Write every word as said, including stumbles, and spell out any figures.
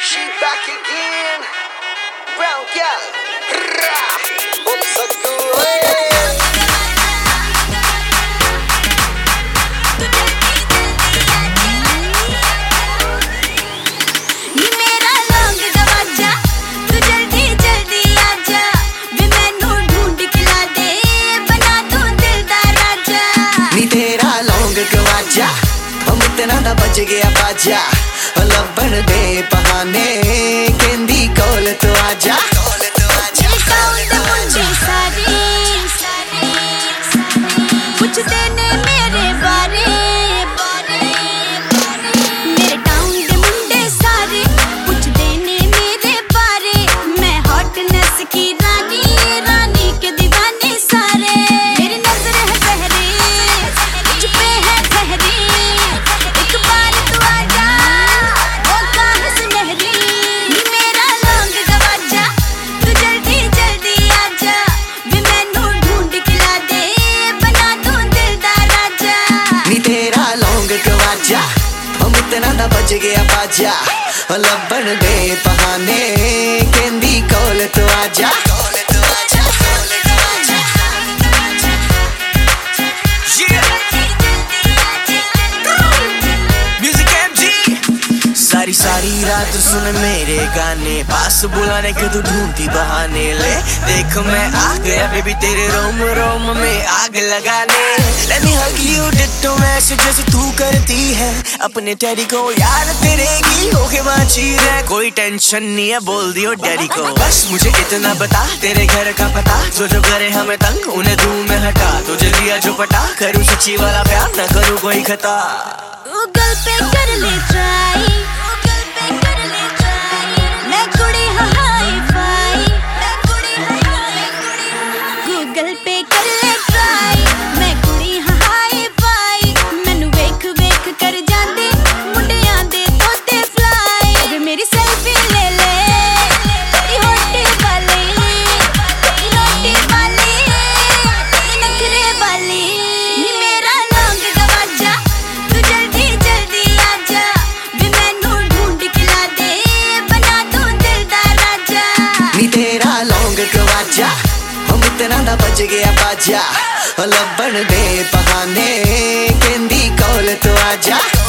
She back again. Brown girl. I'm so good. ना बज गया बाजा लबन दे बहाने केंदी कोल तो आजा कोल तो आजा मुझे सारे पूछते ने मेरे बारे मेरे टाउन दे मुंडे सारे पूछते ने मेरे बारे मैं हॉटनेस की रानी रानी के दीवाने सारे मेरी नजर है पहरे मुझ पे है ठहरी ना बज गया बाजा लबन दे बहाने केंदी कोल तो आजा कोल तो आजा कोल तो आजा म्यूजिक एमजी सारी सारी रात सुन मेरे गाने पास बुलाने के तू ढूंढती बहाने ले देख मैं आ गया बेबी तेरे रोम रोम में आग लगाने Let me hug you ditto वैसे जैसे तू करती है अपने डैडी को यार तेरे की होके बाची रहे कोई टेंशन नहीं है बोल दियो डैडी को बस मुझे इतना बता तेरे घर का पता जो जो करे हमें तंग उन्हें दूर में हटा तुझे लिया जो पटा करूँ सच्ची वाला प्यार न करूँ कोई खता गूगल पे कर ले ट्राई गूगल पे कर ले ट्राई मैं कुड़ी हाई फाई मैं कुड़ी हाई गूगल पे कर ले ट्राई मैं कुड़ी हाई फाई मैनू वेख वेख कर जांदे मुंडियां दे तोते फ्लाई अबे मेरी सेल्फी ले ले तेरी होटी वाली तेरी रोटी वाली तेरी नखरे वाली नी मेरा लौंग गवाजा तू जल्दी जल्दी आजा वे मैनू ढूंढ के ला दे बना दूं दिल दा राजा नी तेरा लौंग गवाजा हम इतना ना बज गया बाजा लबन दे बहाने केंदी कोल तो आजा